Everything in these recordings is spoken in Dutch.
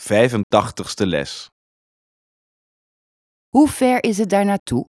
85ste les. Hoe ver is het daar naartoe?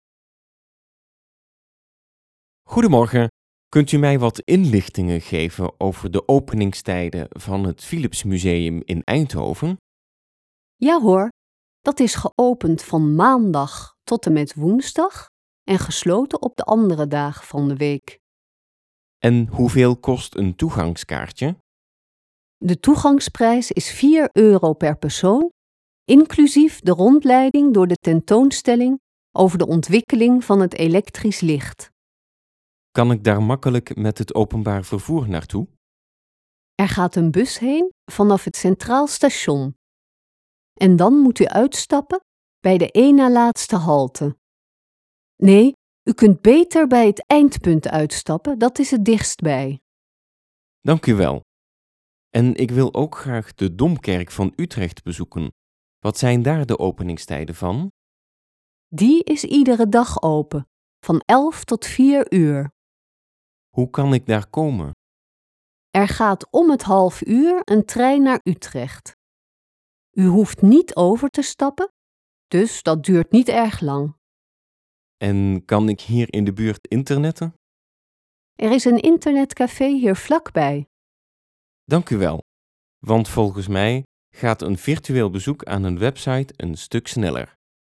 Goedemorgen, kunt u mij wat inlichtingen geven over de openingstijden van het Philipsmuseum in Eindhoven? Ja hoor, dat is geopend van maandag tot en met woensdag en gesloten op de andere dagen van de week. En hoeveel kost een toegangskaartje? De toegangsprijs is €4 per persoon, inclusief de rondleiding door de tentoonstelling over de ontwikkeling van het elektrisch licht. Kan ik daar makkelijk met het openbaar vervoer naartoe? Er gaat een bus heen vanaf het Centraal Station. En dan moet u uitstappen bij de één na laatste halte. Nee, u kunt beter bij het eindpunt uitstappen, dat is het dichtstbij. Dank u wel. En ik wil ook graag de Domkerk van Utrecht bezoeken. Wat zijn daar de openingstijden van? Die is iedere dag open, van 11 tot 4 uur. Hoe kan ik daar komen? Er gaat om het half uur een trein naar Utrecht. U hoeft niet over te stappen, dus dat duurt niet erg lang. En kan ik hier in de buurt internetten? Er is een internetcafé hier vlakbij. Dank u wel, want volgens mij gaat een virtueel bezoek aan een website een stuk sneller.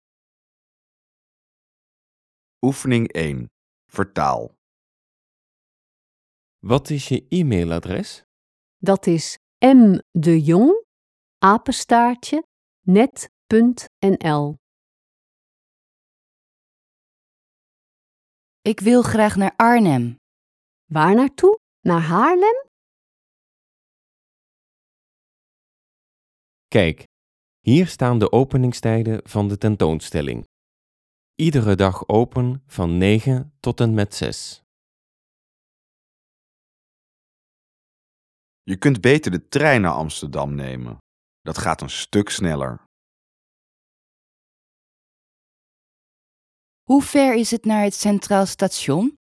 Oefening 1. Vertaal. Wat is je e-mailadres? Dat is mdejong@net.nl. Ik wil graag naar Arnhem. Waar naartoe? Naar Haarlem? Kijk, hier staan de openingstijden van de tentoonstelling. Iedere dag open van 9 tot en met 6. Je kunt beter de trein naar Amsterdam nemen. Dat gaat een stuk sneller. Hoe ver is het naar het Centraal Station?